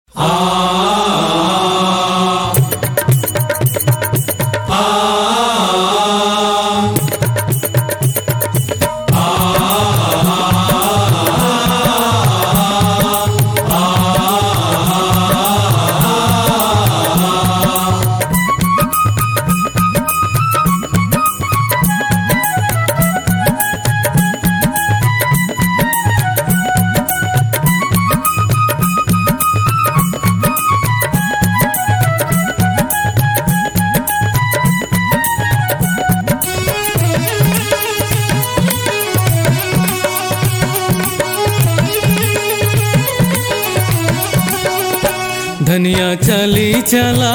धनिया चली चला,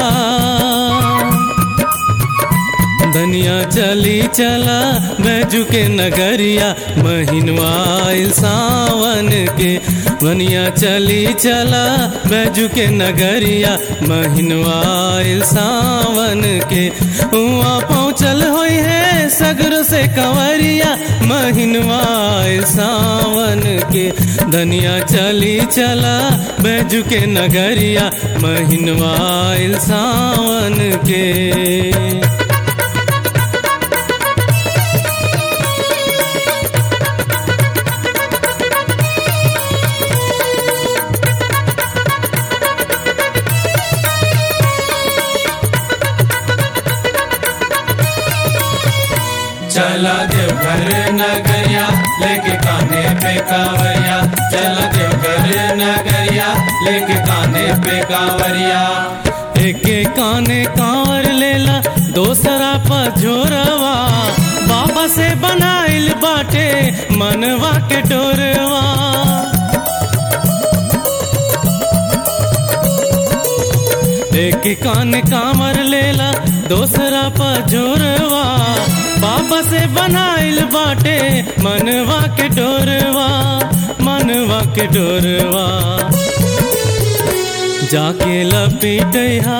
धनिया चली चला बैजू के नगरिया, महीनवा आइल सावन के। धनिया चली चला बैजू के नगरिया, महीनवा आइल सावन के। उहाँ पहुँचल होई है सगरो से कंवरिया, महीनवा आइल सावन के। धनिया चली चला बैजू के नगरिया, महीनवा आइल सावन के। चला देवघर नगरिया लेके कान्हे पे कांवरिया, चला देवघर नगरिया लेके कान्हे पे कांवरिया। एके काने कांवर लेला दोसरा पझोरवा, बाबा से बनाइल बाटे मनवा के डोरवा। एक कान कांवर लेला दोसरा पझोरवा, बाबा से बनाइल बाटे मनवा के डोरवा, मनवा के डोरवा। जाके लपीटहा,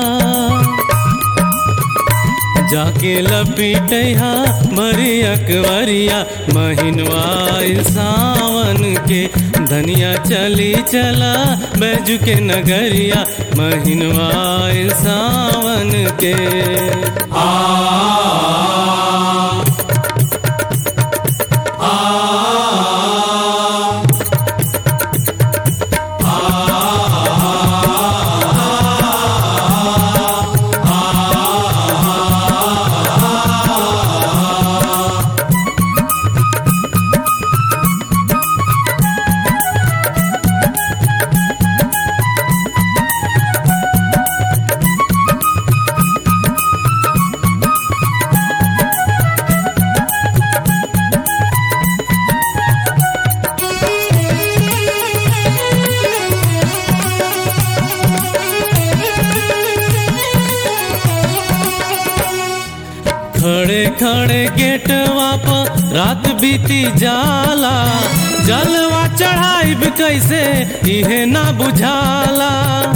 जाके लपीटहा भरी अकवरिया, महीनवा आइल सावन के। धनिया चली चला बैजू के नगरिया, महीनवा आइल सावन के। खड़े खड़े गेटवा पर रात बीती जाला, जलवा चढ़ाइब कैसे इहे ना बुझाला।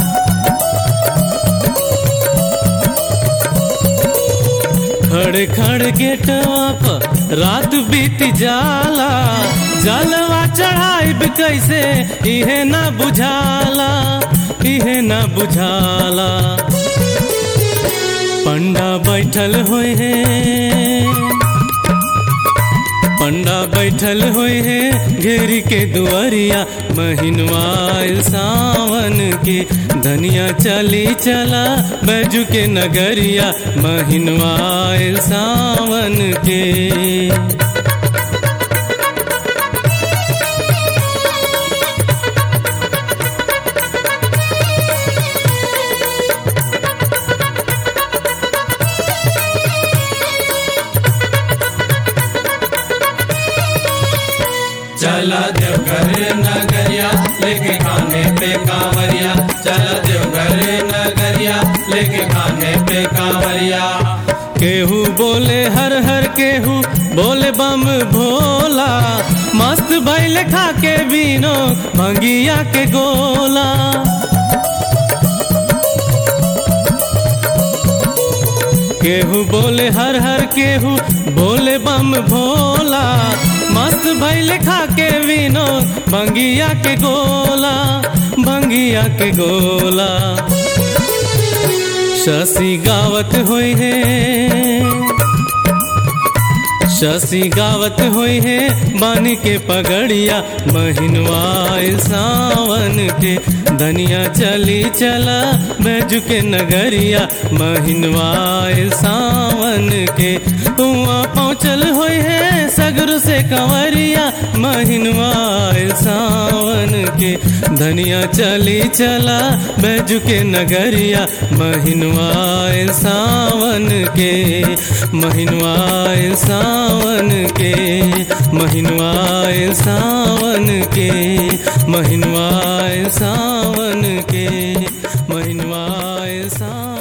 खड़े खड़े गेटवा पर रात बीती जाला, जलवा चढ़ाइब कैसे इहे ना बुझाला, इहे ना बुझाला। पंडा बैठल होए हैं, पंडा बैठल होए हैं घेरी के दुआरिया, महीनवा आइल सावन के। धनिया चली चला बैजू के नगरिया, महीनवा आइल सावन के। चला देवघर नगरिया लेके कान्हे पे कांवरिया, चला देवघर नगरिया लेके कान्हे पे कांवरिया। केहू बोले हर हर, केहू बोले बम भोला, मस्त भइल खा के बीनो भंगिया के गोला। केहू बोले हर हर, केहू बोले बम भोला, मस्त भइल खा के बीनो भंगिया के गोला, भंगिया पगड़िया के गोला। शशि गावत होई है, शशि गावत होई है बानी के पगड़िया, महीनवा सावन के धनिया चली चला बैजू के नगरिया, महीनवा सावन के हुआ पहुँचल होई है सगुर से कंवरिया, महीनवा सावन के धनिया चली चला बैजू के नगरिया, महीनवा सावन के, महीनवा सावन के, महीनवा सावन के, महीनवा सावन के, महीनवा सावन।